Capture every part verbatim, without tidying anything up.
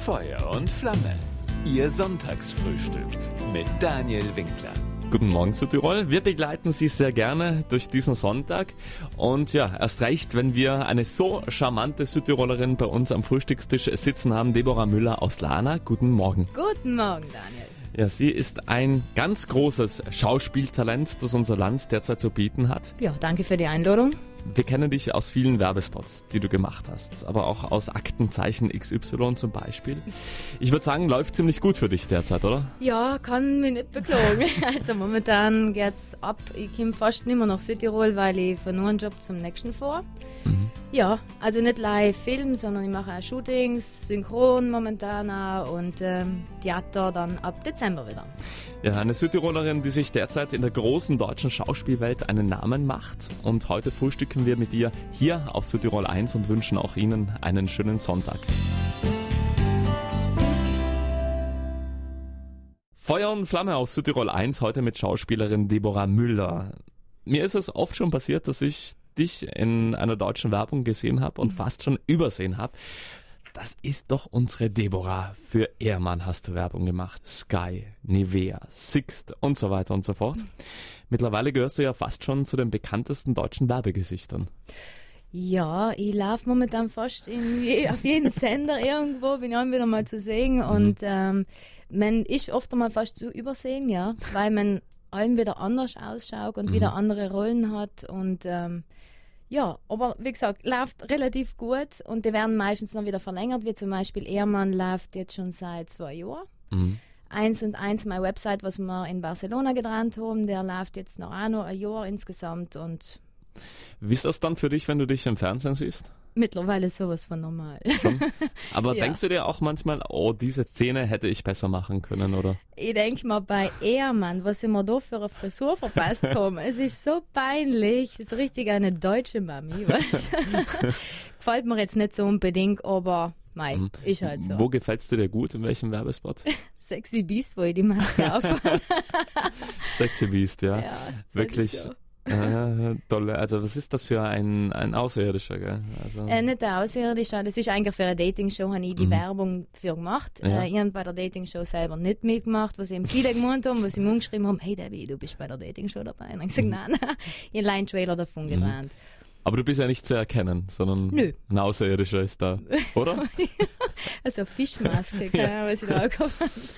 Feuer und Flamme. Ihr Sonntagsfrühstück mit Daniel Winkler. Guten Morgen Südtirol. Wir begleiten Sie sehr gerne durch diesen Sonntag. Und ja, erst recht, wenn wir eine so charmante Südtirolerin bei uns am Frühstückstisch sitzen haben, Deborah Müller aus Lahna. Guten Morgen. Guten Morgen, Daniel. Ja, sie ist ein ganz großes Schauspieltalent, das unser Land derzeit zu bieten hat. Ja, danke für die Einladung. Wir kennen dich aus vielen Werbespots, die du gemacht hast, aber auch aus Aktenzeichen X Y zum Beispiel. Ich würde sagen, läuft ziemlich gut für dich derzeit, oder? Ja, kann mich nicht beklagen. Also momentan geht's ab. Ich komme fast nicht mehr nach Südtirol, weil ich von einem Job zum nächsten fahre. Mhm. Ja, also nicht live Film, sondern ich mache auch Shootings, Synchron momentan auch und ähm, Theater dann ab Dezember wieder. Ja, eine Südtirolerin, die sich derzeit in der großen deutschen Schauspielwelt einen Namen macht. Und heute frühstücken wir mit ihr hier auf Südtirol eins und wünschen auch Ihnen einen schönen Sonntag. Feuer und Flamme aus Südtirol eins, heute mit Schauspielerin Deborah Müller. Mir ist es oft schon passiert, dass ich dich in einer deutschen Werbung gesehen habe und fast schon übersehen habe. Das ist doch unsere Deborah. Für Ehrmann hast du Werbung gemacht. Sky, Nivea, Sixt und so weiter und so fort. Mittlerweile gehörst du ja fast schon zu den bekanntesten deutschen Werbegesichtern. Ja, ich laufe momentan fast in je, auf jeden Sender irgendwo, bin ich auch wieder mal zu sehen. Und ähm, man ist oft einmal fast zu übersehen, ja, weil man allem wieder anders ausschaut und mhm. wieder andere Rollen hat und ähm, ja, aber wie gesagt, läuft relativ gut und die werden meistens noch wieder verlängert, wie zum Beispiel Ehrmann läuft jetzt schon seit zwei Jahren. Mhm. Eins und eins, meine Website, was wir in Barcelona gedreht haben, der läuft jetzt noch auch noch ein Jahr insgesamt. Und wie ist das dann für dich, wenn du dich im Fernsehen siehst? Mittlerweile sowas von normal. Schon? Aber ja. Denkst du dir auch manchmal, oh, diese Szene hätte ich besser machen können, oder? Ich denke mal bei Ehrmann, was sie mir da für eine Frisur verpasst haben. Es ist so peinlich. Das ist richtig eine deutsche Mami, weißt du? Gefällt mir jetzt nicht so unbedingt, aber mei, mhm. ist halt so. Wo gefällt's dir gut? In welchem Werbespot? Sexy Beast, wo ich die Maske aufhabe. Sexy Beast, ja. Ja, wirklich. Äh, tolle, also was ist das für ein, ein Außerirdischer, gell? Also äh, nicht der Außerirdischer, das ist eigentlich für eine Dating-Show, habe ich die mhm. Werbung für gemacht. Ja. Äh, ich habe bei der Dating-Show selber nicht mitgemacht, was eben viele gemeint haben, was sie mir geschrieben haben, hey Debbie, du bist bei der Dating-Show dabei. Und ich habe gesagt, mhm. nein, nein, ich habe einen Trailer davon gedreht. Mhm. Aber du bist ja nicht zu erkennen, sondern Nö. Ein Außerirdischer ist da, oder? Also Fischmaske, keine Ahnung, was ich da auch habe.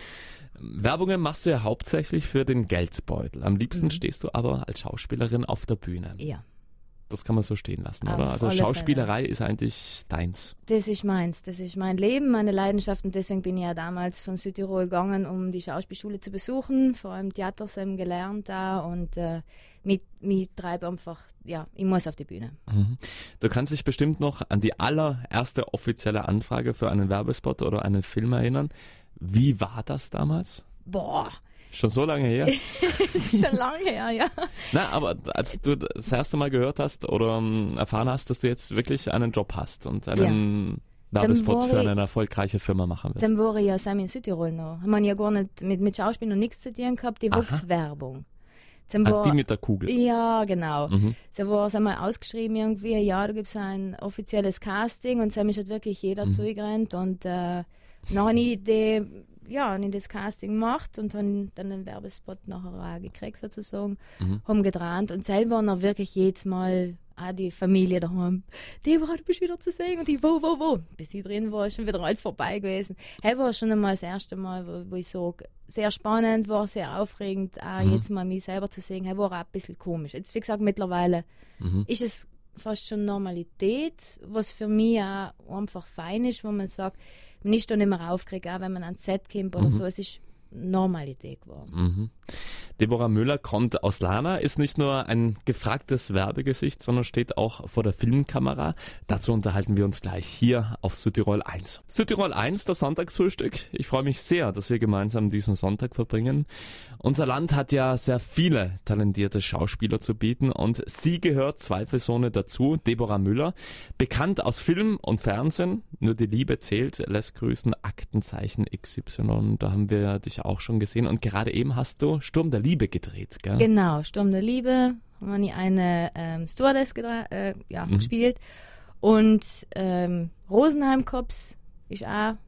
Werbungen machst du ja hauptsächlich für den Geldbeutel. Am liebsten mhm. stehst du aber als Schauspielerin auf der Bühne. Ja. Das kann man so stehen lassen, auf oder? Also Schauspielerei Fälle. Ist eigentlich deins. Das ist meins. Das ist mein Leben, meine Leidenschaft. Und deswegen bin ich ja damals von Südtirol gegangen, um die Schauspielschule zu besuchen. Vor allem Theater gelernt da. Und äh, mich, mich treibt einfach, ja, ich muss auf die Bühne. Mhm. Du kannst dich bestimmt noch an die allererste offizielle Anfrage für einen Werbespot oder einen Film erinnern. Wie war das damals? Boah. Schon so lange her? Das ist schon lange her, ja. Na, aber als du das erste Mal gehört hast oder um, erfahren hast, dass du jetzt wirklich einen Job hast und einen ja. Werbespot für eine erfolgreiche Firma machen willst. Dann war ich ja Sam in Südtirol noch. Ich habe ja gar nicht mit, mit Schauspiel noch nichts zu tun gehabt, die Wuchswerbung. Ah, die mit der Kugel? Ja, genau. Mhm. Sie war einmal ausgeschrieben irgendwie, ja, da gibt es ein offizielles Casting und Sam ist halt wirklich jeder mhm. zugerannt und äh, dann habe ich die, ja, ich das Casting gemacht und habe dann einen Werbespot nachher auch gekriegt sozusagen, mhm. haben gedreht und selber noch wirklich jedes Mal auch die Familie daheim. Deborah, du bist wieder zu sehen und ich, wo, wo, wo? Bis ich drin war, ist schon wieder alles vorbei gewesen. Hey, war schon einmal das erste Mal, wo, wo ich so sehr spannend war, sehr aufregend, auch mhm. jetzt mal mich selber zu sehen. Hey, war auch ein bisschen komisch. Jetzt, wie gesagt, mittlerweile mhm. ist es fast schon Normalität, was für mich auch einfach fein ist, wo man sagt, man ist da nicht mehr aufgeregt, auch wenn man ans Set kommt oder mhm. so. Es ist Normalität geworden. Mhm. Deborah Müller kommt aus Lahna, ist nicht nur ein gefragtes Werbegesicht, sondern steht auch vor der Filmkamera. Dazu unterhalten wir uns gleich hier auf Südtirol eins. Südtirol eins, das Sonntagsfrühstück. Ich freue mich sehr, dass wir gemeinsam diesen Sonntag verbringen. Unser Land hat ja sehr viele talentierte Schauspieler zu bieten und sie gehört zweifelsohne dazu, Deborah Müller. Bekannt aus Film und Fernsehen, nur die Liebe zählt, lässt grüßen, Aktenzeichen X Y, da haben wir dich auch schon gesehen und gerade eben hast du Sturm der Liebe gedreht, gell? Genau, Sturm der Liebe, haben wir eine ähm, Stewardess gedreht, äh, ja, mhm. gespielt und ähm, Rosenheim Cops ist auch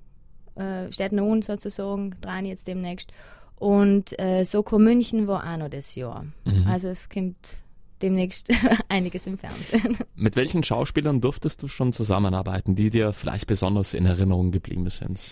äh, steht noch un sozusagen, dran jetzt demnächst. Und äh, Soko München war auch noch das Jahr. Mhm. Also es kommt demnächst einiges im Fernsehen. Mit welchen Schauspielern durftest du schon zusammenarbeiten, die dir vielleicht besonders in Erinnerung geblieben sind?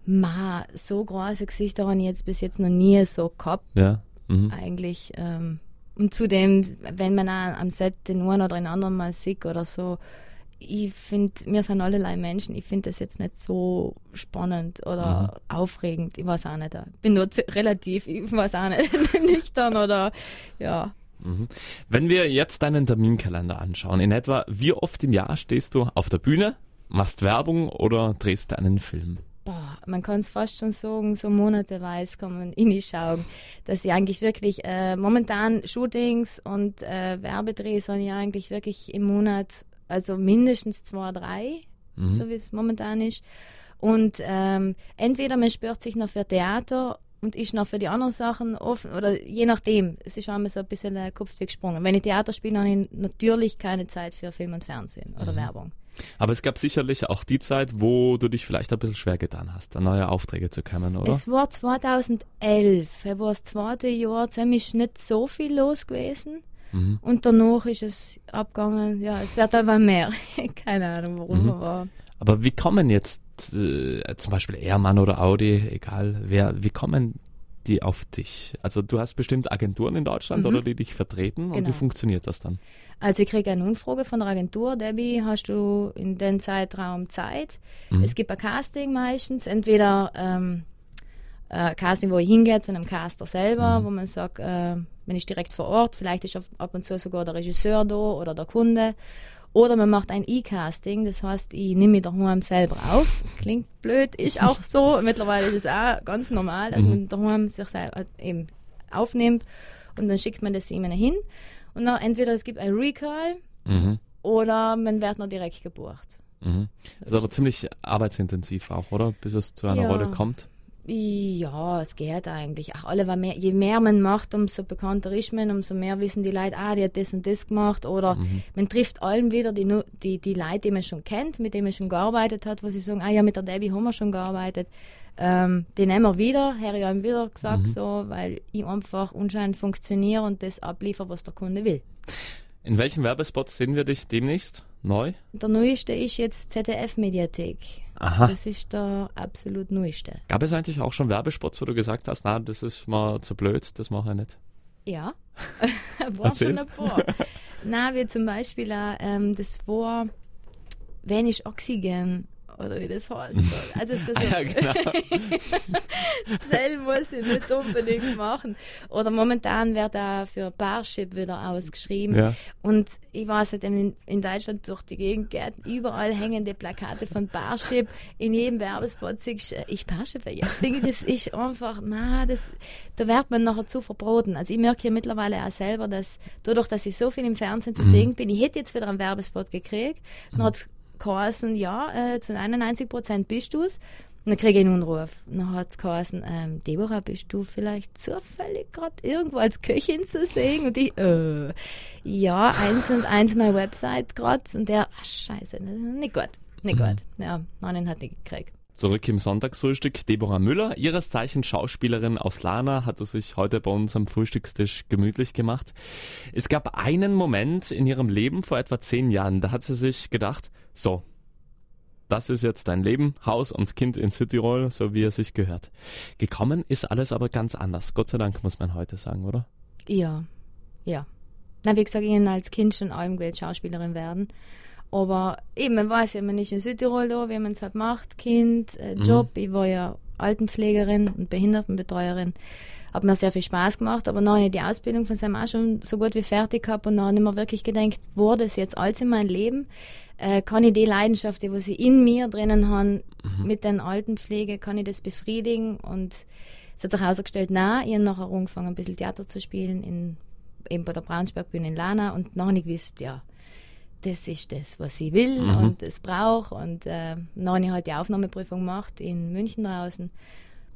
Ma, so große Gesichter habe ich jetzt bis jetzt noch nie so gehabt. Ja. Mhm. Eigentlich. Ähm, und zudem, wenn man auch am Set den einen oder den anderen mal sieht oder so, ich finde, wir sind allerlei Menschen, ich finde das jetzt nicht so spannend oder mhm. aufregend. Ich weiß auch nicht. Ich bin nur relativ, ich weiß auch nicht, nüchtern oder ja. Mhm. Wenn wir jetzt deinen Terminkalender anschauen, in etwa wie oft im Jahr stehst du auf der Bühne, machst Werbung oder drehst du einen Film? Boah, man kann es fast schon sagen, so monateweise kann man reinschauen, dass ich eigentlich wirklich äh, momentan Shootings und äh, Werbedrehs habe ich eigentlich wirklich im Monat, also mindestens zwei, drei, mhm. so wie es momentan ist. Und ähm, entweder man spürt sich noch für Theater und ist noch für die anderen Sachen offen, oder je nachdem. Es ist einmal so ein bisschen der Kopf weggesprungen. Wenn ich Theater spiele, habe ich natürlich keine Zeit für Film und Fernsehen oder mhm. Werbung. Aber es gab sicherlich auch die Zeit, wo du dich vielleicht ein bisschen schwer getan hast, da neue Aufträge zu kommen, oder? Es war zweitausendelf, es war das zweite Jahr, es ist nicht so viel los gewesen. Mhm. Und danach ist es abgegangen, ja, es wird aber mehr. Keine Ahnung, warum, mhm. aber... Aber wie kommen jetzt äh, zum Beispiel Ehrmann oder Audi, egal wer, wie kommen die auf dich? Also du hast bestimmt Agenturen in Deutschland, mhm. oder die dich vertreten, genau. Und wie funktioniert das dann? Also ich kriege eine Anfrage von der Agentur, Debbie, hast du in den Zeitraum Zeit? Mhm. Es gibt ein Casting meistens, entweder ähm, ein Casting, wo ich hingehe zu einem Caster selber, mhm. wo man sagt, äh, wenn ich direkt vor Ort, vielleicht ist ab und zu sogar der Regisseur da oder der Kunde. Oder man macht ein E-Casting, das heißt, ich nehme mich daheim selber auf. Klingt blöd, ist auch so. Mittlerweile ist es auch ganz normal, dass man daheim sich selber eben aufnimmt und dann schickt man das jemandem hin. Und dann entweder es gibt ein Recall mhm. oder man wird noch direkt gebucht. Mhm. Das ist aber ziemlich arbeitsintensiv auch, oder? Bis es zu einer ja. Rolle kommt. Ja, es geht eigentlich. Auch alle, weil mehr, je mehr man macht, umso bekannter ist man, umso mehr wissen die Leute, ah, die hat das und das gemacht. Oder mhm. man trifft allen wieder die, die, die Leute, die man schon kennt, mit denen man schon gearbeitet hat, wo sie sagen, ah ja, mit der Debbie haben wir schon gearbeitet. Ähm, die nehmen wir wieder, habe ich ihm wieder gesagt, mhm. so, weil ich einfach anscheinend funktioniere und das abliefere, was der Kunde will. In welchen Werbespots sehen wir dich demnächst neu? Der neueste ist jetzt Z D F-Mediathek. Aha. Das ist der absolut neueste. Gab es eigentlich auch schon Werbespots, wo du gesagt hast, na, das ist mal zu blöd, das mache ich nicht? Ja, war schon ein paar. Na, wie zum Beispiel auch, ähm, das war wenig Oxygen, oder wie das heißt. Also für so ah, ja, genau. Selber muss ich nicht unbedingt machen. Oder momentan wird auch für Parship wieder ausgeschrieben. Ja. Und ich weiß nicht, in, in Deutschland durch die Gegend geht, überall hängen die Plakate von Parship. In jedem Werbespot siehst du, ich Parship. Ja, das ist einfach, na, das, da wird man nachher zu verbraten. Also ich merke ja mittlerweile auch selber, dass dadurch, dass ich so viel im Fernsehen zu sehen bin, ich hätte jetzt wieder einen Werbespot gekriegt, dann hat es geheißen, ja, äh, zu einundneunzig Prozent bist du es. Und dann kriege ich einen Anruf. Dann hat es geheißen, ähm, Deborah, bist du vielleicht zufällig gerade irgendwo als Köchin zu sehen? Und ich, äh, ja, eins und eins meine Website gerade. Und der, ach, scheiße, nicht gut, nicht gut. Ja, nein, hat nicht gekriegt. Zurück im Sonntagsfrühstück. Deborah Müller, ihres Zeichens Schauspielerin aus Lana, hat sich heute bei uns am Frühstückstisch gemütlich gemacht. Es gab einen Moment in ihrem Leben vor etwa zehn Jahren, da hat sie sich gedacht, so, das ist jetzt dein Leben, Haus und Kind in Südtirol, so wie es sich gehört. Gekommen ist alles aber ganz anders. Gott sei Dank, muss man heute sagen, oder? Ja, ja. Na, wie gesagt, ich habe als Kind schon allem gewählt Schauspielerin werden. Aber eben, man weiß ja, man ist in Südtirol da, wie man es halt macht, Kind, äh, Job. Mhm. Ich war ja Altenpflegerin und Behindertenbetreuerin. Hat mir sehr viel Spaß gemacht, aber dann habe ich die Ausbildung von seinem auch schon so gut wie fertig gehabt und dann habe ich mir wirklich gedacht, war das jetzt alles in meinem Leben? Äh, kann ich die Leidenschaft, die was ich in mir drinnen habe, mhm. mit den Altenpflege, kann ich das befriedigen? Und es hat sich herausgestellt, nein, ich habe nachher angefangen, ein bisschen Theater zu spielen, in, eben bei der Braunschweig-Bühne in Lana und dann habe ich gewusst, ja, das ist das, was ich will mhm. und das brauche. Und äh, dann habe ich halt die Aufnahmeprüfung gemacht in München draußen.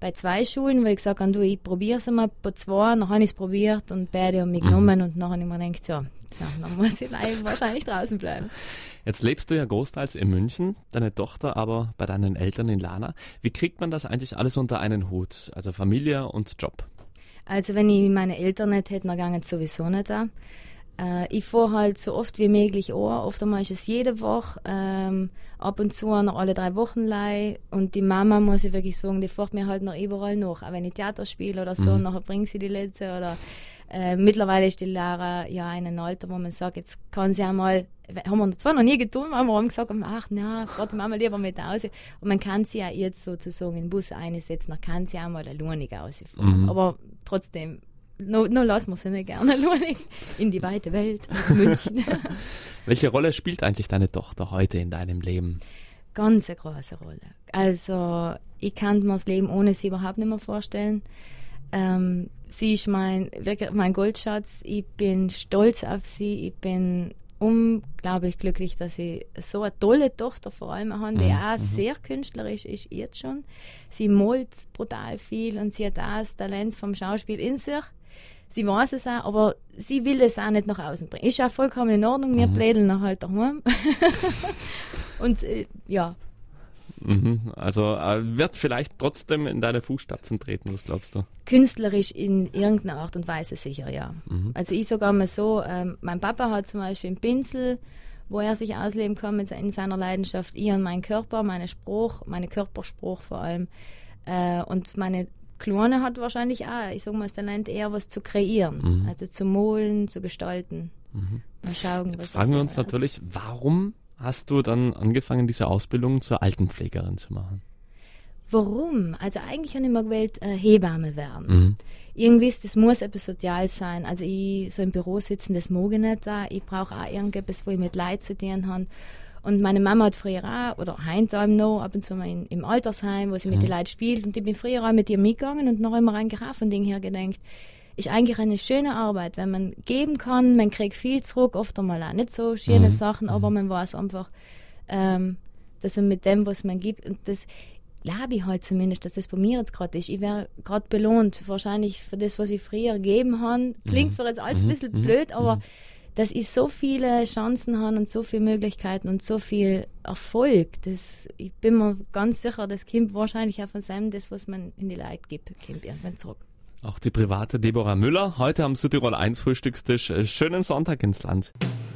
bei zwei Schulen, weil ich gesagt habe, du, ich probiere es mal bei zwei, dann habe ich es probiert und beide haben mich genommen und dann habe ich mir gedacht, so, so, dann muss ich wahrscheinlich draußen bleiben. Jetzt lebst du ja großteils in München, deine Tochter aber bei deinen Eltern in Lana. Wie kriegt man das eigentlich alles unter einen Hut, also Familie und Job? Also wenn ich meine Eltern nicht hätte, dann ging es sowieso nicht da. Äh, ich fahre halt so oft wie möglich an. Oft einmal ist es jede Woche, ähm, ab und zu noch alle drei Wochen leih. Und die Mama, muss ich wirklich sagen, die fährt mir halt noch überall nach. Auch wenn ich Theater spiele oder so, mhm. nachher bringt sie die letzte. Oder äh, mittlerweile ist die Lara ja in einem Alter, wo man sagt, jetzt kann sie einmal, haben wir zwar noch nie getan, aber wir haben gesagt, ach na, fährt die Mama lieber mit raus. Und man kann sie ja jetzt sozusagen in den Bus einsetzen, dann kann sie auch mal alleinig rausfahren. Mhm. Aber trotzdem, No, no lassen wir sie nicht gerne alleine in die weite Welt, in München. Welche Rolle spielt eigentlich deine Tochter heute in deinem Leben? Ganz eine große Rolle. Also ich kann mir das Leben ohne sie überhaupt nicht mehr vorstellen. Ähm, sie ist mein, wirklich mein Goldschatz. Ich bin stolz auf sie. Ich bin unglaublich glücklich, dass ich so eine tolle Tochter vor allem habe, die mhm. auch mhm. sehr künstlerisch ist jetzt schon. Sie malt brutal viel und sie hat auch das Talent vom Schauspiel in sich. Sie weiß es auch, aber sie will es auch nicht nach außen bringen. Ist auch vollkommen in Ordnung, wir mhm. plädeln noch halt daheim. Und äh, ja. Mhm. Also äh, wird vielleicht trotzdem in deine Fußstapfen treten, was glaubst du? Künstlerisch in irgendeiner Art und Weise sicher, ja. Mhm. Also ich sogar mal so, ähm, mein Papa hat zum Beispiel einen Pinsel, wo er sich ausleben kann mit, in seiner Leidenschaft. Ich und mein Körper, meine Spruch, meine Körperspruch vor allem. Äh, und meine Kleine hat wahrscheinlich auch, ich sag mal, das Talent eher was zu kreieren, mhm. also zu malen, zu gestalten. Mhm. Mal schauen, Jetzt was fragen wir uns wird. natürlich, warum hast du dann angefangen, diese Ausbildung zur Altenpflegerin zu machen? Warum? Also eigentlich habe ich immer gewählt, äh, Hebamme werden. Mhm. Irgendwie ist, das muss etwas sozial sein. Also ich so im Büro sitzen, das mag ich nicht da. Ich brauche auch irgendetwas, wo ich mit Leid zu tun habe. Und meine Mama hat früher auch, oder heute noch, ab und zu mal in, im Altersheim, wo sie mhm. mit den Leuten spielt. Und ich bin früher auch mit ihr mitgegangen und noch immer eigentlich auch von Ding her gedacht, ist eigentlich eine schöne Arbeit, wenn man geben kann, man kriegt viel zurück, oft einmal auch nicht so schöne mhm. Sachen, aber man weiß einfach, ähm, dass man mit dem, was man gibt, und das glaube ich halt zumindest, dass das bei mir jetzt gerade ist. Ich wäre gerade belohnt, wahrscheinlich für das, was ich früher gegeben habe. Klingt zwar jetzt alles ein bisschen mhm. blöd, aber mhm. dass ich so viele Chancen habe und so viele Möglichkeiten und so viel Erfolg, das, ich bin mir ganz sicher, das kommt wahrscheinlich auch von seinem, das, was man in die Leute gibt, kommt irgendwann zurück. Auch die private Deborah Müller, heute am Südtirol eins Frühstückstisch. Schönen Sonntag ins Land.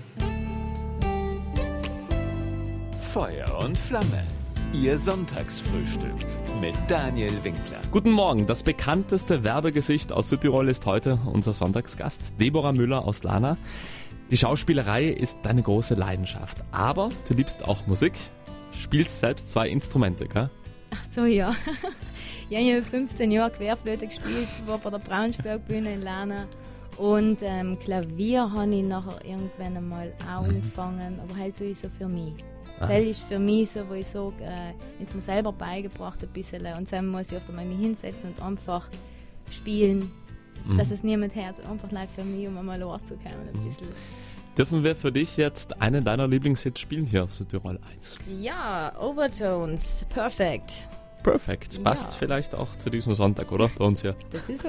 Feuer und Flamme, Ihr Sonntagsfrühstück mit Daniel Winkler. Guten Morgen, das bekannteste Werbegesicht aus Südtirol ist heute unser Sonntagsgast, Deborah Müller aus Lana. Die Schauspielerei ist deine große Leidenschaft, aber du liebst auch Musik, spielst selbst zwei Instrumente, gell? Ach so, ja. Ja, ich habe fünfzehn Jahre Querflöte gespielt, war bei der Braunschberg-Bühne in Lana. Und ähm, Klavier habe ich nachher irgendwann einmal auch angefangen, aber halt tue ich so für mich. Das ist für mich so, wo ich sage, äh, jetzt mir selber beigebracht ein bisschen. Und dann muss ich oft einmal mich hinsetzen und einfach spielen, mhm. dass es niemand hört, einfach live für mich, um einmal anzukommen ein bisschen. Dürfen wir für dich jetzt einen deiner Lieblingshits spielen hier auf Südtirol eins? Ja, Overtones, perfekt. Perfekt, passt ja. Vielleicht auch zu diesem Sonntag, oder? Bei uns hier. Das ist so.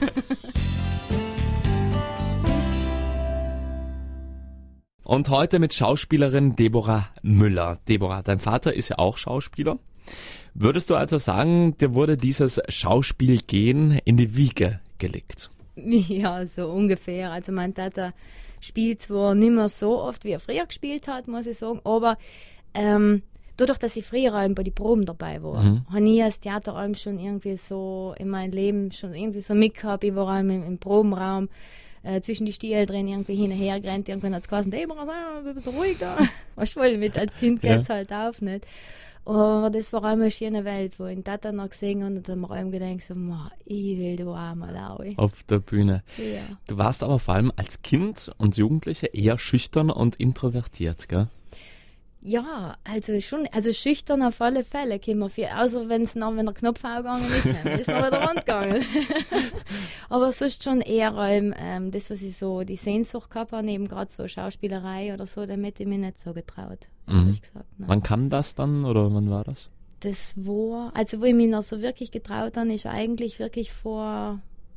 Und heute mit Schauspielerin Deborah Müller. Deborah, dein Vater ist ja auch Schauspieler. Würdest du also sagen, dir wurde dieses Schauspielgehen in die Wiege gelegt? Ja, so ungefähr. Also mein Vater spielt zwar nicht mehr so oft, wie er früher gespielt hat, muss ich sagen, aber ähm, dadurch, dass ich früher bei den Proben dabei war, mhm. habe ich als Theaterraum schon irgendwie so in meinem Leben schon irgendwie so mitgehabt. Ich war im, im Probenraum, äh, zwischen die Stiele drin, irgendwie hin und her gerannt. Irgendwann hat es geheißen, Deborah, sei mal ruhig da. Weißt du, voll mit, als Kind geht es ja. halt auf, nicht? Aber das war einmal eine schöne Welt, wo ich den Tata noch gesehen habe und dann habe ich mir gedacht, so, ich will da auch mal auch. Auf der Bühne. Ja. Du warst aber vor allem als Kind und Jugendliche eher schüchtern und introvertiert, gell? Ja, also schon, also schüchtern auf alle Fälle können wir viel, außer wenn's noch, wenn der Knopf aufgegangen ist, dann ist noch wieder rundgegangen. Aber sonst schon eher ähm, das, was ich so, die Sehnsucht gehabt habe, eben gerade so Schauspielerei oder so, damit hätte ich mich nicht so getraut, mhm. ehrlich gesagt. Nein. Wann kam das dann oder wann war das? das war, also wo ich mich noch so wirklich getraut habe, ist eigentlich wirklich vor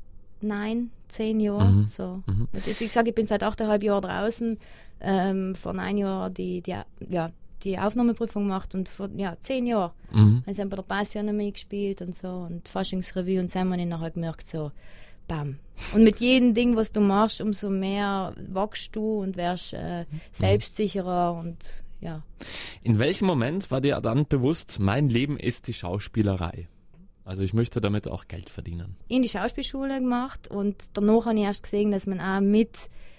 neun, zehn Jahren. Mhm. So. Mhm. Und jetzt, wie gesagt, ich bin seit achteinhalb Jahren draußen, ähm, vor neun Jahren die, die, ja, die Aufnahmeprüfung gemacht und vor ja, zehn Jahren Mhm. habe ich bei der Passion mitgespielt und so und Faschingsrevue und dann habe ich nachher gemerkt, so bam. Und mit jedem Ding, was du machst, umso mehr wachst du und wirst äh, selbstsicherer und ja. In welchem Moment war dir dann bewusst, mein Leben ist die Schauspielerei? Also ich möchte damit auch Geld verdienen. In die Schauspielschule gemacht und danach habe ich erst gesehen, dass man auch mit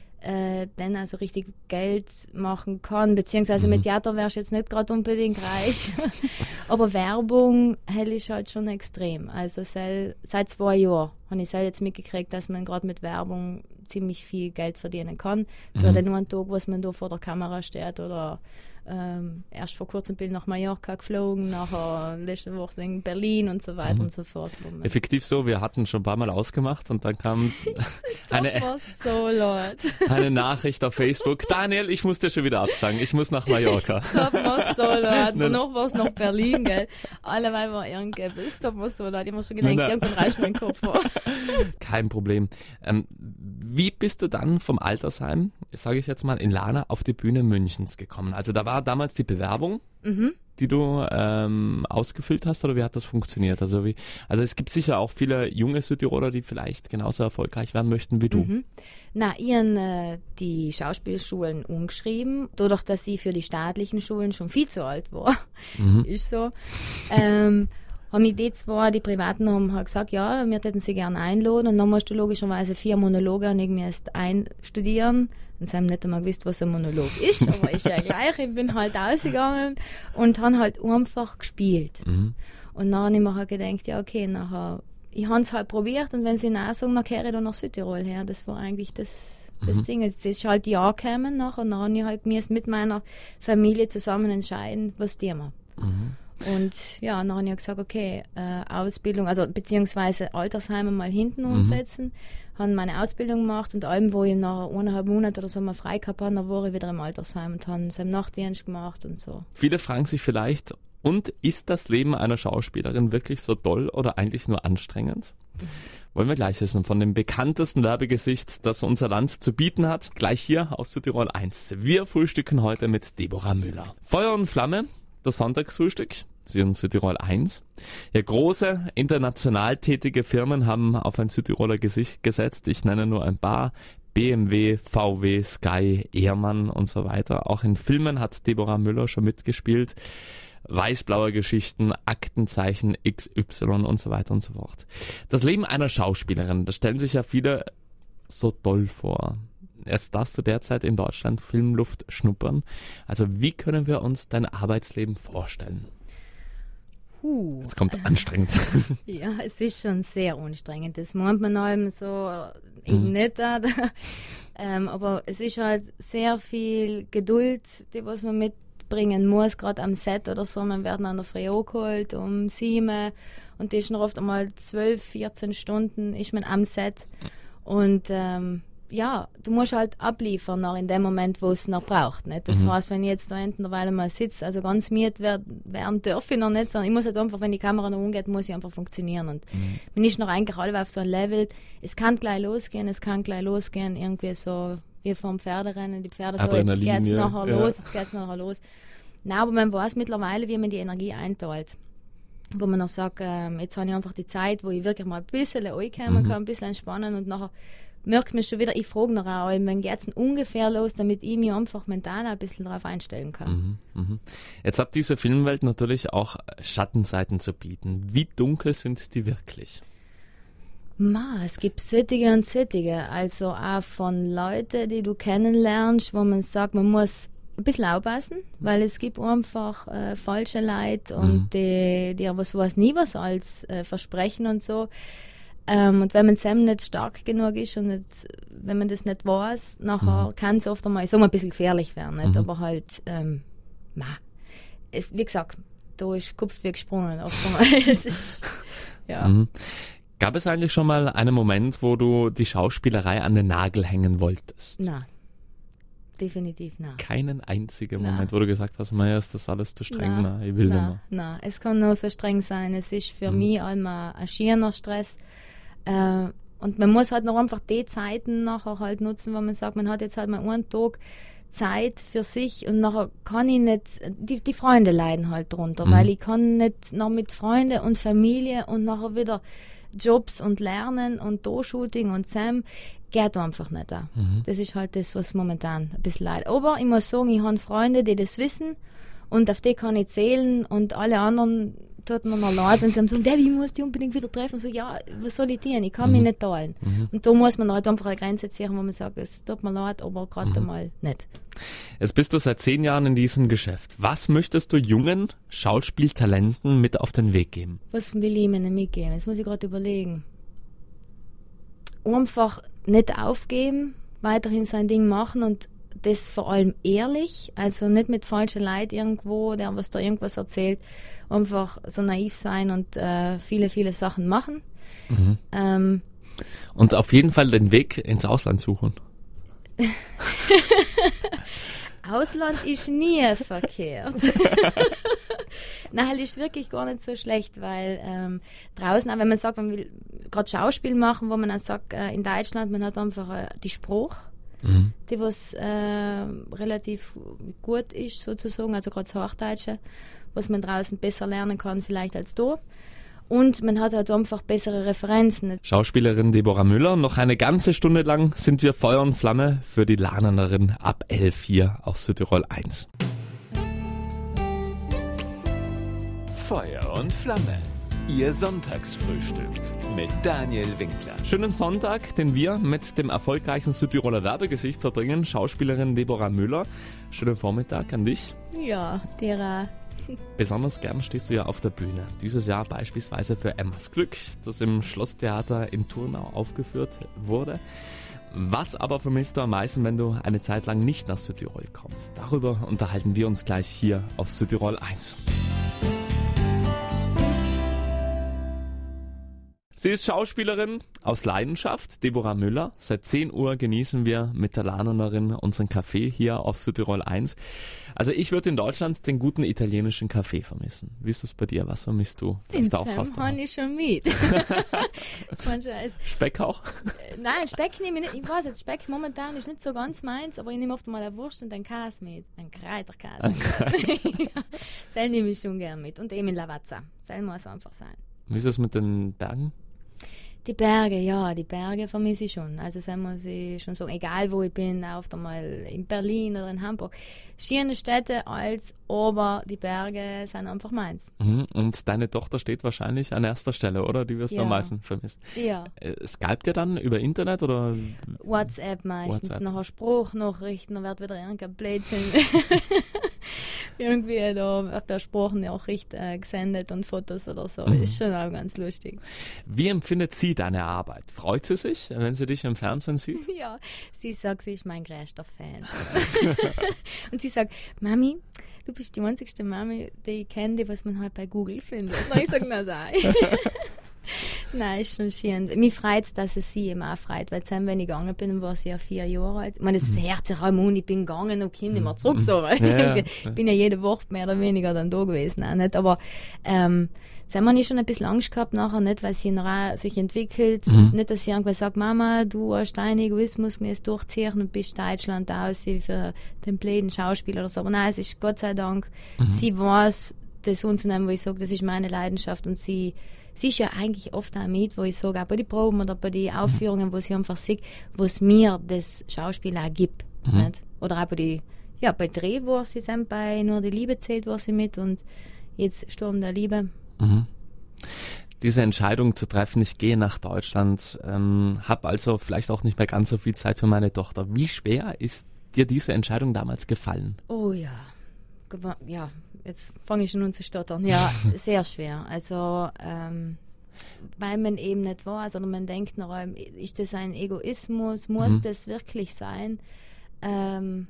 äh, dann also richtig Geld machen kann, beziehungsweise Mhm. mit Theater wärst du jetzt nicht gerade unbedingt reich, aber Werbung hält ich halt schon extrem. Also sel, seit zwei Jahren habe ich jetzt mitgekriegt, dass man gerade mit Werbung ziemlich viel Geld verdienen kann, für Mhm. den nur einen Tag, was man da vor der Kamera steht oder ähm, erst vor kurzem bin ich nach Mallorca geflogen, nachher letzte Woche in Berlin und so weiter Mhm. und so fort. wo man- Effektiv so, wir hatten schon ein paar Mal ausgemacht und dann kam eine, Das war so laut. eine Nachricht auf Facebook. Daniel, ich muss dir schon wieder absagen, ich muss nach Mallorca. Das war so laut. Danach war es nach Berlin, gell. Alleweil war irgendwie, das war so laut. Ich habe mir schon gedacht, Nein, nein. irgendwann reißt mein Kopf vor. Kein Problem. Ähm, wie bist du dann vom Altersheim, sage ich jetzt mal, in Lana auf die Bühne Münchens gekommen? Also da war damals die Bewerbung, Mhm. die du ähm, ausgefüllt hast, oder wie hat das funktioniert? Also wie, also es gibt sicher auch viele junge Südtiroler, die vielleicht genauso erfolgreich werden möchten wie du. Mhm. Na, ich habe äh, die Schauspielschulen umgeschrieben, dadurch, dass ich für die staatlichen Schulen schon viel zu alt war. Mhm. Ist so. Ähm, haben mich die zwei, die Privaten, haben halt gesagt, ja, wir hätten sie gerne einladen. Und dann musst du logischerweise vier Monologe und ich müsste einstudieren. Und sie haben nicht einmal gewusst, was ein Monolog ist, aber ist ja gleich. Ich bin halt ausgegangen und habe halt einfach gespielt. Mhm. Und dann habe ich mir halt gedacht, ja, okay, nachher, ich habe es halt probiert und wenn sie Nein sagen, dann kehre ich dann nach Südtirol her. Das war eigentlich das, das Mhm. Ding. Jetzt ist halt ja gekommen nachher und dann habe ich halt mir mit meiner Familie zusammen entscheiden, was tun wir. Mhm. Und ja, dann habe ich gesagt, okay, äh, Ausbildung, also beziehungsweise Altersheime mal hinten Mhm. umsetzen. Habe meine Ausbildung gemacht und allem, wo ich nach eineinhalb Monaten oder so mal frei gehabt habe, dann war ich wieder im Altersheim und habe seinen Nachtdienst gemacht und so. Viele fragen sich vielleicht, und ist das Leben einer Schauspielerin wirklich so toll oder eigentlich nur anstrengend? Wollen wir gleich wissen von dem bekanntesten Werbegesicht, das unser Land zu bieten hat. Gleich hier aus Südtirol eins. Wir frühstücken heute mit Deborah Müller. Feuer und Flamme, das Sonntagsfrühstück. Sie und Südtirol eins. Ja, große, international tätige Firmen haben auf ein Südtiroler Gesicht gesetzt. Ich nenne nur ein paar. B M W, V W, Sky, Ehrmann und so weiter. Auch in Filmen hat Deborah Müller schon mitgespielt. Weiß-blaue Geschichten, Aktenzeichen X Y und so weiter und so fort. Das Leben einer Schauspielerin, das stellen sich ja viele so toll vor. Erst darfst du derzeit in Deutschland Filmluft schnuppern. Also wie können wir uns dein Arbeitsleben vorstellen? Huh. Jetzt kommt anstrengend. Ja, es ist schon sehr anstrengend. Das meint man allem so eben Mhm. nicht. Auch. ähm, aber es ist halt sehr viel Geduld, die was man mitbringen muss, gerade am Set oder so. Man wird an der Früh angeholt um sieben und die ist noch oft einmal zwölf, vierzehn Stunden ist man am Set. Und ähm, ja, du musst halt abliefern noch in dem Moment, wo es noch braucht. Nicht? Das Mhm. heißt, wenn ich jetzt da hinten eine Weile mal sitze, also ganz miet werden, werden darf ich noch nicht, sondern ich muss halt einfach, wenn die Kamera noch umgeht, muss ich einfach funktionieren. Und Mhm. bin ich noch eigentlich alle auf so ein Level, es kann gleich losgehen, es kann gleich losgehen, irgendwie so wie vom Pferderennen, die Pferde so, jetzt Adrenalin, geht's ja. nachher Ja. los, jetzt geht's nachher los. Nein, aber man weiß mittlerweile, wie man die Energie einteilt. Wo man noch sagt, ähm, jetzt habe ich einfach die Zeit, wo ich wirklich mal ein bisschen reinkommen Mhm. kann, ein bisschen entspannen und nachher merkt man schon wieder, ich frage nach allem, wann geht es ungefähr los, damit ich mich einfach mental ein bisschen darauf einstellen kann. Mhm, mhm. Jetzt hat diese Filmwelt natürlich auch Schattenseiten zu bieten. Wie dunkel sind die wirklich? Ma, es gibt Sittige und Sittige, also auch von Leuten, die du kennenlernst, wo man sagt, man muss ein bisschen aufpassen, weil es gibt einfach äh, falsche Leute und Mhm. die, die was weiß nie was als äh, versprechen und so. Ähm, und wenn man selbst nicht stark genug ist und nicht, wenn man das nicht weiß, nachher Mhm. kann es oft einmal, ich sag mal, ein bisschen gefährlich werden, nicht? Mhm. Aber halt, ähm, ma, es, wie gesagt, da ist Kopf wie gesprungen oft einmal. Es ist, ja. Mhm. Gab es eigentlich schon mal einen Moment, wo du die Schauspielerei an den Nagel hängen wolltest? Na, definitiv nein. Keinen einzigen Nein. Moment, wo du gesagt hast, Meier, ist das alles zu streng? Nein, Nein, ich will nicht nein, mehr. nein, es kann nur so streng sein. Es ist für Mhm. mich einmal ein schierer Stress. Äh, und man muss halt noch einfach die Zeiten nachher halt nutzen, wo man sagt, man hat jetzt halt mal einen Tag Zeit für sich und nachher kann ich nicht, die, die Freunde leiden halt drunter, Mhm. weil ich kann nicht noch mit Freunden und Familie und nachher wieder Jobs und Lernen und Do-Shooting und Sam, geht einfach nicht da. Mhm. Das ist halt das, was momentan ein bisschen leid. Aber ich muss sagen, ich habe Freunde, die das wissen und auf die kann ich zählen und alle anderen tut mir noch leid, wenn sie dann sagen, Debbie, ich muss die unbedingt wieder treffen. Und so, ja, was soll ich tun? Ich kann mich nicht teilen. Mhm. Und da muss man halt einfach eine Grenze ziehen, wo man sagt, es tut mir leid, aber gerade mal nicht. Jetzt bist du seit zehn Jahren in diesem Geschäft. Was möchtest du jungen Schauspieltalenten mit auf den Weg geben? Was will ich ihnen mitgeben? Jetzt muss ich gerade überlegen. Einfach nicht aufgeben, weiterhin sein Ding machen und das vor allem ehrlich, also nicht mit falschen Leid irgendwo, der was da irgendwas erzählt, einfach so naiv sein und äh, viele, viele Sachen machen. Mhm. Ähm, Und auf jeden Fall den Weg ins Ausland suchen. Ausland ist nie verkehrt. Nein, das ist wirklich gar nicht so schlecht, weil ähm, draußen, auch wenn man sagt, man will gerade Schauspiel machen, wo man dann sagt, äh, in Deutschland, man hat einfach äh, die Spruch, Mhm. die was äh, relativ gut ist sozusagen, also gerade das Hochdeutsche, was man draußen besser lernen kann vielleicht als da. Und man hat halt einfach bessere Referenzen. Schauspielerin Deborah Müller, noch eine ganze Stunde lang sind wir Feuer und Flamme für die Lernerin ab elf hier auf Südtirol eins. Feuer und Flamme. Ihr Sonntagsfrühstück mit Daniel Winkler. Schönen Sonntag, den wir mit dem erfolgreichen Südtiroler Werbegesicht verbringen, Schauspielerin Deborah Müller. Schönen Vormittag an dich. Ja, der Besonders gern stehst du ja auf der Bühne. Dieses Jahr beispielsweise für Emmas Glück, das im Schlosstheater in Turnau aufgeführt wurde. Was aber vermisst du am meisten, wenn du eine Zeit lang nicht nach Südtirol kommst? Darüber unterhalten wir uns gleich hier auf Südtirol eins. Sie ist Schauspielerin aus Leidenschaft, Deborah Müller. Seit zehn Uhr genießen wir mit der Lernerin unseren Kaffee hier auf Südtirol eins. Also ich würde in Deutschland den guten italienischen Kaffee vermissen. Wie ist das bei dir? Was vermisst du? den Vielleicht auch Sam fast habe ich schon mit. Kein Scheiß. Speck auch? Nein, Speck nehme ich nicht. Ich weiß jetzt, Speck momentan ist nicht so ganz meins, aber ich nehme oft mal eine Wurst und einen Käse mit. Einen Kräuterkäse. Ja, das nehme ich schon gern mit. Und eben Lavazza. Das muss einfach sein. Wie ist das mit den Bergen? Die Berge, ja, die Berge vermisse ich schon. Also das muss ich schon sagen, egal wo ich bin, oft einmal in Berlin oder in Hamburg. Schöne Städte als, aber die Berge sind einfach meins. Mhm. Und deine Tochter steht wahrscheinlich an erster Stelle, oder? Die wirst du Ja. am meisten vermissen. Ja, Äh, Skypt ihr dann über Internet oder? WhatsApp meistens, WhatsApp. nachher Spruchnachrichten, dann wird wieder irgendein Blödsinn. Irgendwie da wird der Sprachnachricht äh, gesendet und Fotos oder so. Mhm. Ist schon auch ganz lustig. Wie empfindet sie deine Arbeit? Freut sie sich, wenn sie dich im Fernsehen sieht? Ja, sie sagt, sie ist mein größter Fan. Und sie sagt, Mami, du bist die einzigste Mami, die ich kenne, die was man halt bei Google findet. Und ich sage, na nein. Nein, ist schon schön. Mich freut es, dass es sie eben auch freut, weil zusammen, wenn ich gegangen bin, war sie ja vier Jahre alt. Ich meine, das hört sich auch an, ich bin gegangen und Kind nicht mehr zurück, so, weil Ja, ja. ich bin ja jede Woche mehr oder weniger dann da gewesen, auch nicht. Aber ähm, zusammen habe ich schon ein bisschen Angst gehabt nachher, nicht, weil sie noch auch sich entwickelt. Mhm. Nicht, dass sie irgendwann sagt, Mama, du hast deinen Egoismus mir jetzt durchziehen und bist Deutschland aus für den blöden Schauspieler oder so. Aber nein, es ist Gott sei Dank, sie weiß, das anzunehmen, wo ich sage, das ist meine Leidenschaft und sie Sie ist ja eigentlich oft auch mit, wo ich sage, auch bei den Proben oder bei den Aufführungen, wo sie einfach sieht, was mir das Schauspiel auch gibt. Mhm. Nicht? Oder auch bei die, ja, bei Dreh war sie sind bei Nur die Liebe zählt, war sie mit und jetzt Sturm der Liebe. Mhm. Diese Entscheidung zu treffen, ich gehe nach Deutschland, ähm, habe also vielleicht auch nicht mehr ganz so viel Zeit für meine Tochter. Wie schwer ist dir diese Entscheidung damals gefallen? Oh ja, Gewa- ja, jetzt fange ich schon an zu stottern. Ja, sehr schwer. Also, ähm, weil man eben nicht weiß, oder man denkt noch, ist das ein Egoismus, muss Mhm. das wirklich sein? Ähm,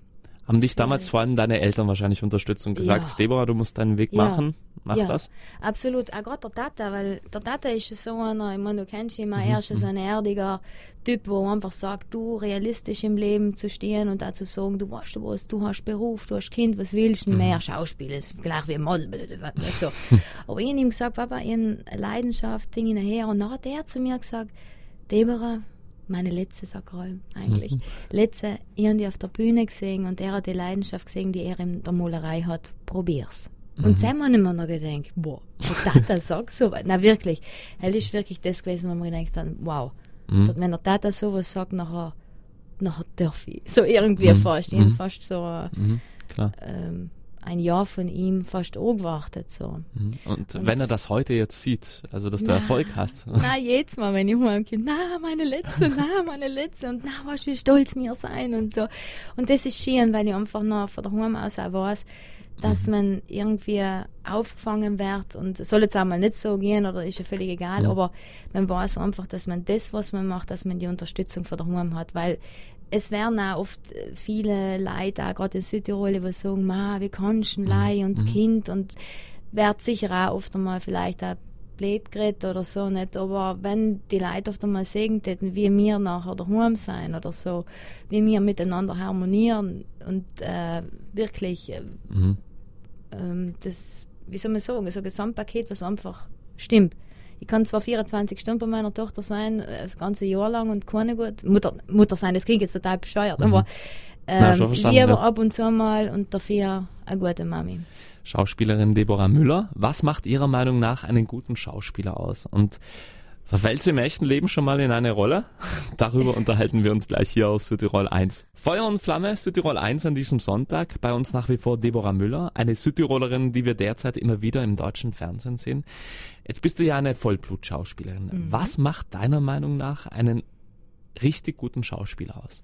Haben dich damals vor allem deine Eltern wahrscheinlich unterstützt und gesagt, Ja. Deborah, du musst deinen Weg Ja. machen, mach ja, das? absolut. Auch gerade der Tata, weil der Tata ist so einer, ich meine, du kennst ihn, Mhm. er ist so ein erdiger Typ, wo einfach sagt, du realistisch im Leben zu stehen und auch zu sagen, du weißt was, du hast Beruf, du hast Kind, was willst du Mhm. mehr? Schauspiel ist gleich wie Model, so. Aber ich habe ihm gesagt, Papa, ich habe eine Leidenschaft, Dinge nachher. Und nachher hat er zu mir gesagt, Deborah, meine letzte Sakral eigentlich. Mhm. Letzte, ich habe die auf der Bühne gesehen und er hat die Leidenschaft gesehen, die er in der Malerei hat. Probier's. Und dann habe ich mir noch gedacht, boah, der Tata sagt so was. Na wirklich, er ist wirklich das gewesen, wo man gedacht hat, wow. Mhm. Wenn der Tata sowas sagt, nachher, nachher darf ich. So irgendwie Mhm. fast. Ich Mhm. habe fast so Mhm. Klar. ähm, ein Jahr von ihm fast angewartet. So. Mhm. Und, Und- wenn er das heute jetzt sieht, also dass du Na. Erfolg hast. Na, jedes Mal, wenn ich heimkomme, na, meine letzte, na, meine letzte und na, was wie stolz mir sein und so. Und das ist schön, weil ich einfach noch von daheim aus auch weiß, dass man irgendwie aufgefangen wird und es soll jetzt einmal nicht so gehen oder ist ja völlig egal, Mhm. aber man weiß einfach, dass man das, was man macht, dass man die Unterstützung von daheim hat, weil es werden auch oft viele Leute, auch gerade in Südtirol, die sagen, ma, wie kannst du ein Lei und Mhm. Kind und wird sicher auch oft einmal vielleicht auch blöd geredet oder so nicht, aber wenn die Leute oft einmal sagen täten, wie wir nachher daheim sein oder so, wie wir miteinander harmonieren und äh, wirklich äh, Mhm. ähm, das, wie soll man sagen, so ein Gesamtpaket, was einfach stimmt. Ich kann zwar vierundzwanzig Stunden bei meiner Tochter sein, äh, das ganze Jahr lang und keine gut, Mutter, Mutter sein, das klingt jetzt total bescheuert, Mhm. aber Na, ähm, schon verstanden, lieber ja. ab und zu mal und dafür eine gute Mami. Schauspielerin Deborah Müller. Was macht Ihrer Meinung nach einen guten Schauspieler aus? Und verfällt sie im echten Leben schon mal in eine Rolle? Darüber unterhalten wir uns gleich hier aus Südtirol eins. Feuer und Flamme, Südtirol eins an diesem Sonntag. Bei uns nach wie vor Deborah Müller, eine Südtirolerin, die wir derzeit immer wieder im deutschen Fernsehen sehen. Jetzt bist du ja eine Vollblutschauspielerin. Mhm. Was macht deiner Meinung nach einen richtig guten Schauspieler aus?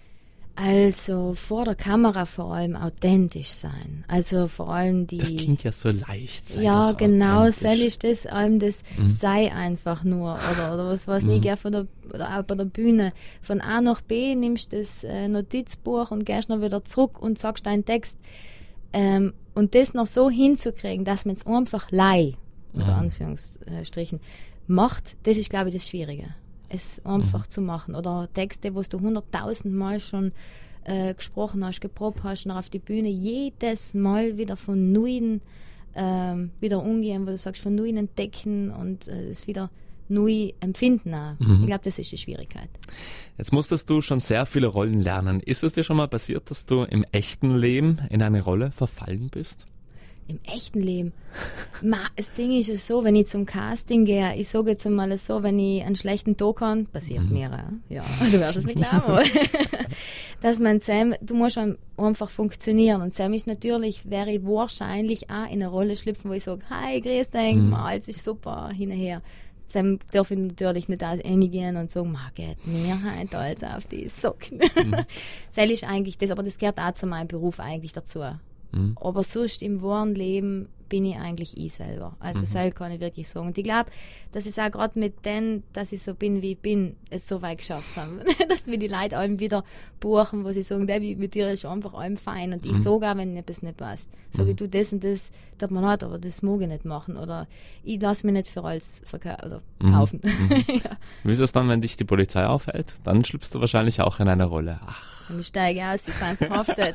Also vor der Kamera vor allem authentisch sein. Also vor allem die... Das klingt ja so leicht. Sei ja, doch genau, authentisch. soll ich das, allem das sei einfach nur, oder, oder was weiß Mhm. ich, geh von der, oder auch bei der Bühne, von A nach B nimmst das äh, Notizbuch und gehst noch wieder zurück und sagst deinen Text, ähm, und das noch so hinzukriegen, dass man es einfach lei, unter Anführungsstrichen, macht, das ist, glaube ich, das Schwierige. Es einfach zu machen. Oder Texte, wo du hunderttausend Mal schon äh, gesprochen hast, geprobt hast, noch auf die Bühne, jedes Mal wieder von Neuen ähm, wieder umgehen, wo du sagst, von Neuen entdecken und äh, es wieder neu empfinden auch. Mhm. Ich glaube, das ist die Schwierigkeit. Jetzt musstest du schon sehr viele Rollen lernen. Ist es dir schon mal passiert, dass du im echten Leben in eine Rolle verfallen bist? Im echten Leben. Ma, das Ding ist es so, wenn ich zum Casting gehe, ich sage jetzt einmal so, wenn ich einen schlechten Tag habe, passiert Mhm. mir, äh, ja, du wirst es nicht glauben, dass man Sam, du musst einfach funktionieren und Sam ist natürlich, wäre ich wahrscheinlich auch in eine Rolle schlüpfen, wo ich sage, hi, grüß dich, Mhm. ma, alles ist super, hinterher. Sam darf ich natürlich nicht aus gehen und sagen, ma, geht mir halt alles auf die Socken. Mhm. Das ist eigentlich das, aber das gehört auch zu meinem Beruf eigentlich dazu. Mhm. Aber sonst im wahren Leben bin ich eigentlich ich selber. Also Mhm. selber kann ich wirklich sagen. Und ich glaube, dass ich auch gerade mit denen, dass ich so bin, wie ich bin, es so weit geschafft habe. Dass mir die Leute allem wieder buchen, wo sie sagen, Debbie, mit dir ist einfach allem fein. Und ich Mhm. sage auch, wenn etwas nicht passt. Sage ich, du, das und das, tut mir leid, aber das mag ich nicht machen. Oder ich lasse mich nicht für alles verkaufen oder Mhm. kaufen. Mhm. ja. Wie ist es dann, wenn dich die Polizei aufhält? Dann schlüpfst du wahrscheinlich auch in eine Rolle. Ach, Und ich steige aus, sie sind verhaftet.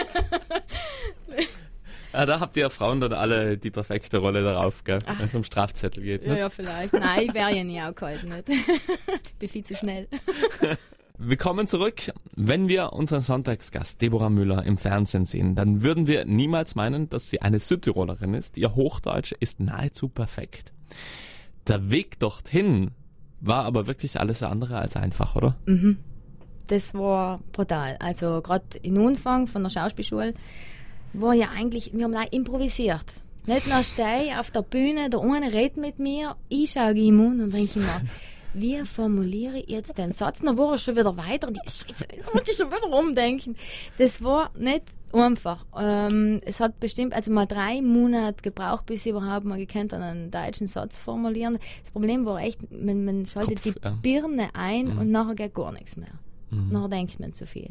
ja, da habt ihr Frauen dann alle die perfekte Rolle darauf, gell? Ach. Wenn es um Strafzettel geht. ja, Ne? ja, vielleicht. Nein, ich wäre ja nie aufgehalten. Nicht. Ich bin viel zu schnell. Willkommen zurück. Wenn wir unseren Sonntagsgast Deborah Müller im Fernsehen sehen, dann würden wir niemals meinen, dass sie eine Südtirolerin ist. Ihr Hochdeutsch ist nahezu perfekt. Der Weg dorthin war aber wirklich alles andere als einfach, oder? Mhm. Das war brutal. Also gerade im Anfang von der Schauspielschule war ja eigentlich, wir haben gleich improvisiert. Nicht nur stehe ich auf der Bühne, der eine redet mit mir, ich schaue ihm an und denke mir, wie formuliere ich jetzt den Satz? Dann war er schon wieder weiter und ich, Scheiße, jetzt muss ich schon wieder rumdenken. Das war nicht einfach. Ähm, es hat bestimmt, also mal drei Monate gebraucht, bis ich überhaupt mal gekannt einen deutschen Satz formulieren. Das Problem war echt, man, man schaltet Kopf, die ja. Birne ein Mhm. und nachher geht gar nichts mehr. Mhm. Nachher denkt man zu viel.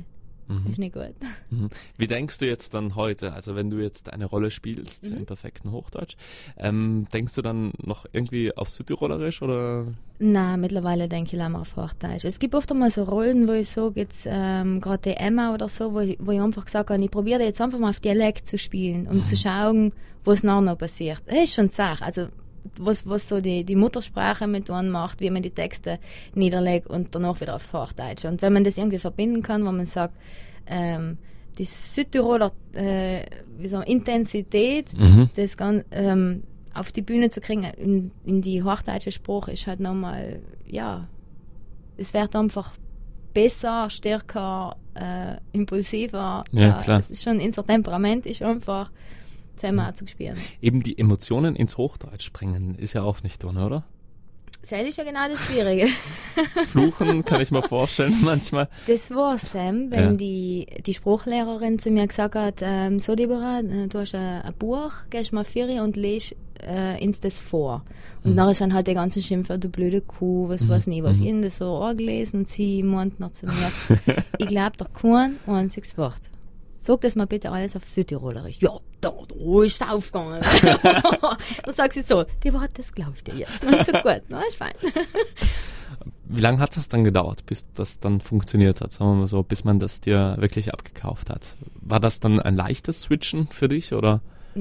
Mhm. Ist nicht gut. Mhm. Wie denkst du jetzt dann heute, also wenn du jetzt eine Rolle spielst Mhm. im perfekten Hochdeutsch, ähm, denkst du dann noch irgendwie auf Südtirolerisch oder? Na, mittlerweile denke ich immer auf Hochdeutsch. Es gibt oft einmal so Rollen, wo ich sage, jetzt ähm, gerade die Emma oder so, wo ich, wo ich einfach gesagt habe, ich probiere jetzt einfach mal auf Dialekt zu spielen, um mhm. zu schauen, was nachher noch passiert. Das ist schon Sache. Also was, was so die, die Muttersprache mit einem macht, wie man die Texte niederlegt und danach wieder aufs Hochdeutsch. Und wenn man das irgendwie verbinden kann, wo man sagt, ähm, die Südtiroler äh, wie so Intensität, Mhm. das ganz, ähm, auf die Bühne zu kriegen, in, in die hochdeutsche Sprache, ist halt nochmal, ja, es wird einfach besser, stärker, äh, impulsiver. Ja, äh, klar. Es ist schon, unser Temperament ist einfach zusammen auch zu spielen. Eben die Emotionen ins Hochdeutsch bringen, ist ja auch nicht drin, oder? Das ist ja genau das Schwierige. Fluchen kann ich mir vorstellen manchmal. Das war Sam, wenn Ja. die, die Spruchlehrerin zu mir gesagt hat, ähm, so Deborah, äh, du hast ein, ein Buch, gehst mal Ferien und lest äh, uns das vor. Und Mhm. dann ist dann halt der ganze Schimpfer, du blöde Kuh, was Mhm. weiß nicht, was Mhm. ihnen das so angelesen und sie meint noch zu mir, ich glaub doch kein einziges Wort. Sag das mal bitte alles auf Südtirolerisch. Ja, da, da ist es aufgegangen. Dann sagt sie so, Deborah, das glaube ich dir jetzt. Und ich so, gut, na, ist fein. Wie lange hat das dann gedauert, bis das dann funktioniert hat, sagen wir mal so, bis man das dir wirklich abgekauft hat? War das dann ein leichtes Switchen für dich, oder?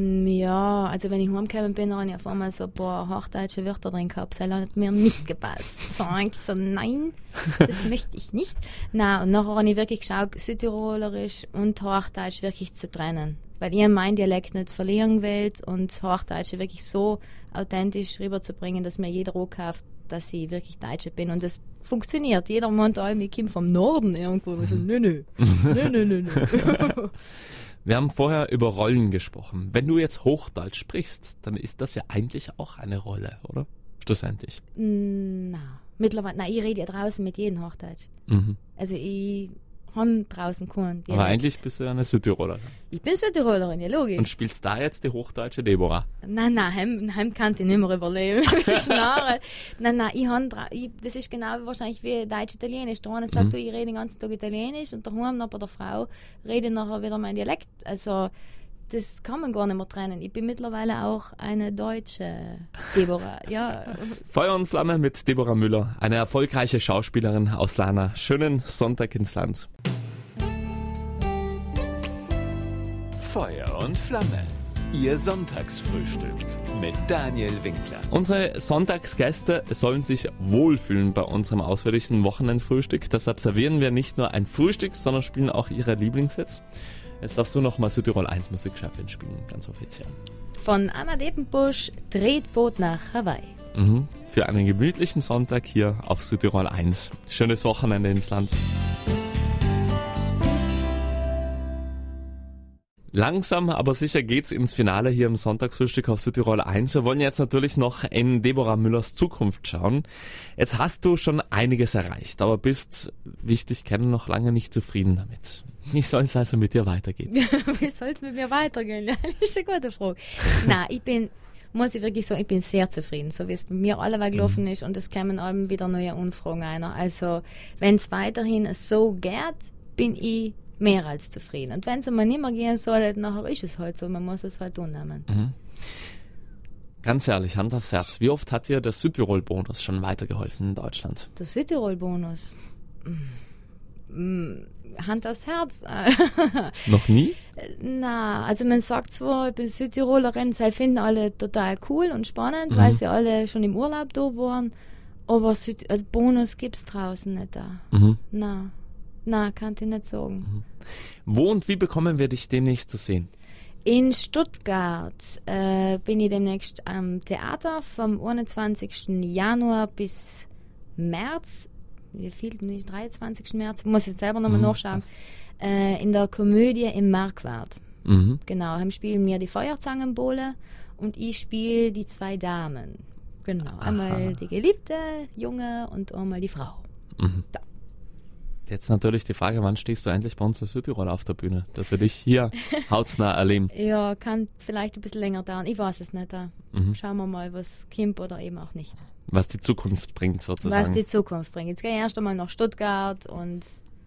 Ja, also wenn ich heimgekommen bin, habe ich auf einmal so ein paar hochdeutsche Wörter drin gehabt. Das hat mir nicht gepasst. So ich so, nein, das möchte ich nicht. Na, und nachher habe ich wirklich geschaut, Südtirolerisch und Hochdeutsch wirklich zu trennen. Weil ich meinen Dialekt nicht verlieren will und Hochdeutsch wirklich so authentisch rüberzubringen, dass mir jeder auch kauft, dass ich wirklich Deutsche bin. Und das funktioniert. Jeder meint, oh, ich komme vom Norden irgendwo. Und ich so, nö, nö, nö, nö, nö, nö. Wir haben vorher über Rollen gesprochen. Wenn du jetzt Hochdeutsch sprichst, dann ist das ja eigentlich auch eine Rolle, oder? Schlussendlich. Na, mittlerweile, nein, ich rede ja draußen mit jedem Hochdeutsch. Mhm. Also ich habe draußen keinen Dialekt. Aber eigentlich bist du ja eine Südtirolerin. Ich bin Südtirolerin, ja logisch. Und spielst da jetzt die hochdeutsche Deborah. Nein, nein, heim, heim kann ich nicht mehr überleben. Schnarre. Nein, nein, ich han, ich, das ist genau wahrscheinlich wie Deutsch-Italienisch. Der eine sagt, Mhm. du, ich rede den ganzen Tag Italienisch und daheim noch bei der Frau rede ich nachher wieder mein Dialekt. Also das kann man gar nicht mehr trennen. Ich bin mittlerweile auch eine deutsche Deborah. Ja, Feuer und Flamme mit Deborah Müller, eine erfolgreiche Schauspielerin aus Lana. Schönen Sonntag ins Land. Feuer und Flamme. Ihr Sonntagsfrühstück mit Daniel Winkler. Unsere Sonntagsgäste sollen sich wohlfühlen bei unserem ausführlichen Wochenendfrühstück. Deshalb servieren wir nicht nur ein Frühstück, sondern spielen auch ihre Lieblingshits. Jetzt darfst du nochmal Südtirol eins Musikchefin spielen, ganz offiziell. von Anna Depenbusch, Tretboot nach Hawaii. Mhm. Für einen gemütlichen Sonntag hier auf Südtirol eins. Schönes Wochenende ins Land. Langsam, aber sicher geht's ins Finale hier im Sonntagsfrühstück auf Südtirol eins. Wir wollen jetzt natürlich noch in Deborah Müllers Zukunft schauen. Jetzt hast du schon einiges erreicht, aber bist, wie ich dich kenne, noch lange nicht zufrieden damit. Wie soll es also mit dir weitergehen? Wie soll es mit mir weitergehen? Ja, das ist eine gute Frage. Nein, ich bin, muss ich wirklich sagen, ich bin sehr zufrieden, so wie es bei mir alleweg gelaufen ist, und es kommen eben wieder neue Anfragen einer. Also, wenn es weiterhin so geht, bin ich mehr als zufrieden. Und wenn es mal nicht mehr gehen soll, nachher ist es halt so, man muss es halt annehmen. Mhm. Ganz ehrlich, Hand aufs Herz, wie oft hat dir der Südtirol-Bonus schon weitergeholfen in Deutschland? Der Südtirol-Bonus. Mm, Hand aufs Herz. Noch nie? Na, also man sagt zwar, ich bin Südtirolerin, sie finden alle total cool und spannend, Mhm. weil sie alle schon im Urlaub da waren, aber Süd also Bonus gibt's draußen nicht da. Mhm. Na, na, kann ich nicht sagen. Wo und wie bekommen wir dich demnächst zu sehen? In Stuttgart äh, bin ich demnächst am Theater vom einundzwanzigsten Januar bis März. Mir fehlt nicht, dreiundzwanzigsten März, muss ich selber nochmal Mhm. nachschauen, äh, in der Komödie im Markwart. Mhm. Genau, dann spielen wir die Feuerzangenbowle und ich spiele die zwei Damen. Genau, Aha. einmal die geliebte Junge und einmal die Frau. Mhm. Da. Jetzt natürlich die Frage, wann stehst du endlich bei uns in Südtirol auf der Bühne, dass wir dich hier hautnah erleben? Ja, kann vielleicht ein bisschen länger dauern, ich weiß es nicht. Da. Mhm. Schauen wir mal, was kommt oder eben auch nicht. Was die Zukunft bringt sozusagen. Was die Zukunft bringt. Jetzt gehe ich erst einmal nach Stuttgart und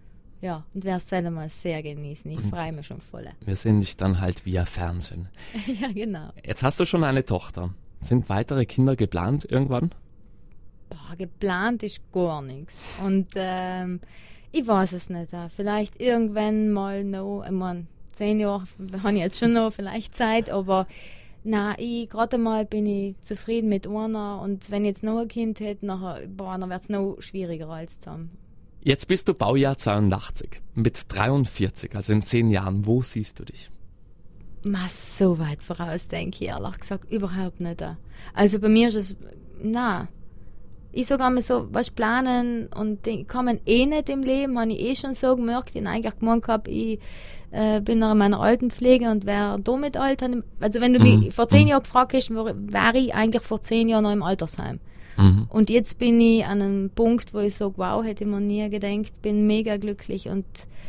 ja, und werde es selber mal sehr genießen. Ich freue mich schon voll. Wir sehen dich dann halt via Fernsehen. Ja, genau. Jetzt hast du schon eine Tochter. Sind weitere Kinder geplant irgendwann? Boah, geplant ist gar nichts. Und ähm, ich weiß es nicht. Äh. Vielleicht irgendwann mal noch, ich meine, zehn Jahre habe ich jetzt schon noch vielleicht Zeit, aber nein, ich gerade mal bin ich zufrieden mit einer und wenn ich jetzt noch ein Kind hätte, nachher, boah, dann wird es noch schwieriger als zusammen. Jetzt bist du Baujahr zweiundachtzig, mit dreiundvierzig, also in zehn Jahren. Wo siehst du dich? Ma, so weit voraus denke ich ehrlich gesagt überhaupt nicht. Also bei mir ist es, nein. Ich sage einmal so, was planen und den kann man eh nicht im Leben, habe ich eh schon so gemerkt. Ich habe eigentlich gemeint gehabt, ich äh, bin noch in meiner Altenpflege und wäre damit alt. Also wenn du mhm. mich vor zehn mhm. Jahren gefragt hast, wäre ich eigentlich vor zehn Jahren noch im Altersheim. Mhm. Und jetzt bin ich an einem Punkt, wo ich sage, wow, hätte ich mir nie gedacht, bin mega glücklich und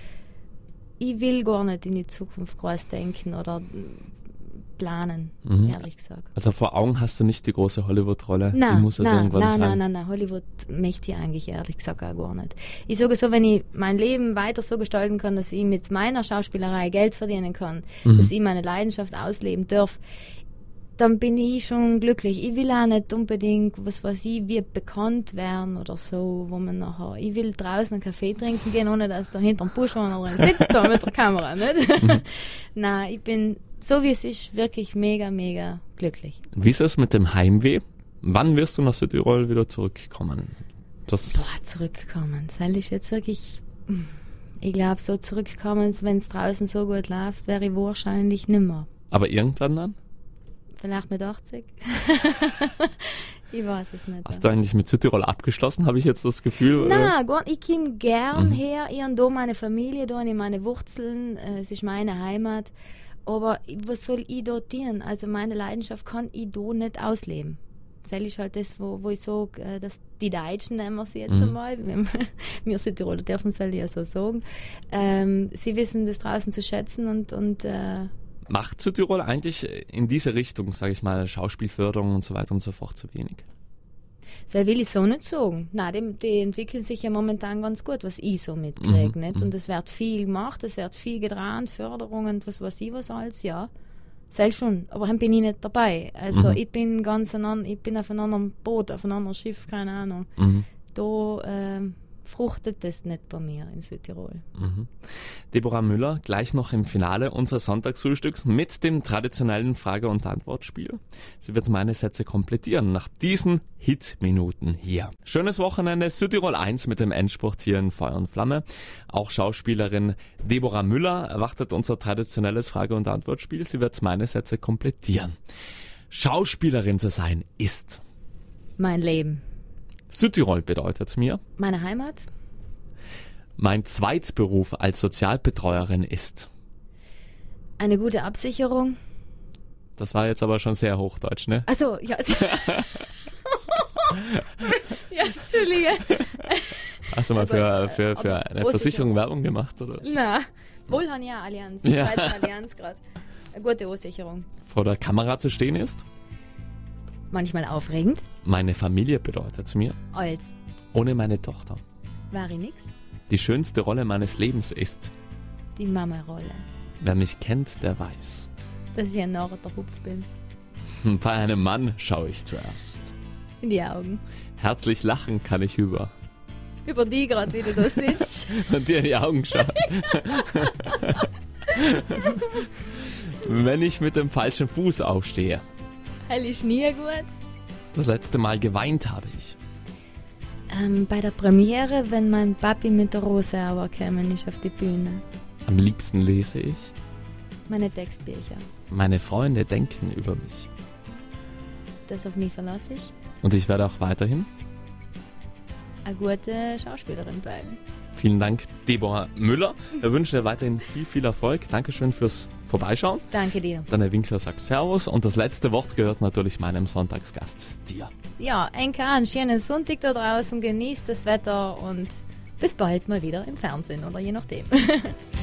ich will gar nicht in die Zukunft groß denken oder planen, mhm. ehrlich gesagt. Also vor Augen hast du nicht die große Hollywood-Rolle? Nein, die muss also nein, irgendwann nein, sein. nein, nein, nein, Hollywood möchte ich eigentlich ehrlich gesagt auch gar nicht. Ich sage so, wenn ich mein Leben weiter so gestalten kann, dass ich mit meiner Schauspielerei Geld verdienen kann, mhm. dass ich meine Leidenschaft ausleben darf, dann bin ich schon glücklich. Ich will auch nicht unbedingt, was weiß ich, wie bekannt werden oder so, wo man nachher, ich will draußen einen Kaffee trinken gehen, ohne dass da hinterm Busch einer drin sitzt, da mit der Kamera, nicht? Mhm. Nein, ich bin, so wie es ist, wirklich mega, mega glücklich. Wie ist es mit dem Heimweh? Wann wirst du nach Südtirol wieder zurückkommen? Das Boah, zurückkommen. Soll ich jetzt wirklich, ich glaube, so zurückkommen, wenn es draußen so gut läuft, wäre ich wahrscheinlich nimmer. Aber irgendwann dann? Vielleicht mit achtzig. Ich weiß es nicht. Hast du eigentlich mit Südtirol abgeschlossen, habe ich jetzt das Gefühl? Nein, gar, ich komme gern mhm. her. Ich habe da meine Familie, da habe ich meine Wurzeln. Es ist meine Heimat. Aber was soll ich da tun? Also meine Leidenschaft kann ich da nicht ausleben. Das ist halt das, wo, wo ich sage, dass die Deutschen, nehmen wir sie jetzt mhm. einmal, wir Südtiroler dürfen es ja so sagen, ähm, sie wissen das draußen zu schätzen und, und äh, macht Südtirol eigentlich in diese Richtung, sage ich mal, Schauspielförderung und so weiter und so fort zu wenig? So will ich so nicht sagen. Nein, die, die entwickeln sich ja momentan ganz gut, was ich so mitkriege. Mhm. Und es wird viel gemacht, es wird viel getan, Förderungen, was weiß ich was alles, ja. Selbst schon, aber dann bin ich nicht dabei. Also mhm. ich bin ganz an, ich bin auf einem anderen Boot, auf einem anderen Schiff, keine Ahnung. Mhm. Da ähm, fruchtet das nicht bei mir in Südtirol. Mhm. Deborah Müller, gleich noch im Finale unseres Sonntagsfrühstücks mit dem traditionellen Frage- und Antwortspiel. Sie wird meine Sätze komplettieren nach diesen Hitminuten hier. Schönes Wochenende, Südtirol eins mit dem Endspurt hier in Feuer und Flamme. Auch Schauspielerin Deborah Müller erwartet unser traditionelles Frage- und Antwortspiel. Sie wird meine Sätze komplettieren. Schauspielerin zu sein ist mein Leben. Südtirol bedeutet mir meine Heimat. Mein Zweitberuf als Sozialbetreuerin ist eine gute Absicherung. Das war jetzt aber schon sehr hochdeutsch, ne? Achso, ja. Ja, Entschuldige. Hast du mal für, für, für eine Versicherung Werbung gemacht, oder? Nein, wohl haben ja Allianz. Ja. Schweizer Allianz, krass. Eine gute Versicherung. Vor der Kamera zu stehen ist? Manchmal aufregend. Meine Familie bedeutet mir als ohne meine Tochter war ich nix. Die schönste Rolle meines Lebens ist die Mama-Rolle. Wer mich kennt, der weiß, dass ich ein narrer Hupf bin. Bei einem Mann schaue ich zuerst in die Augen. Herzlich lachen kann ich über über die gerade, wie du da sitzt. Und dir in die Augen schauen. Wenn ich mit dem falschen Fuß aufstehe. Hell ist nie gut. Das letzte Mal geweint habe ich. Ähm, bei der Premiere, wenn mein Papi mit der Rose gekommen ist auf die Bühne. Am liebsten lese ich meine Textbücher. Meine Freunde denken über mich. Das auf mich verlasse ich. Und ich werde auch weiterhin eine gute Schauspielerin bleiben. Vielen Dank, Deborah Müller. Wir wünschen dir weiterhin viel, viel Erfolg. Dankeschön fürs Vorbeischauen. Danke dir. Dann der Winkler sagt Servus und das letzte Wort gehört natürlich meinem Sonntagsgast, dir. Ja, Enka, einen schönen Sonntag da draußen, genießt das Wetter und bis bald mal wieder im Fernsehen oder je nachdem.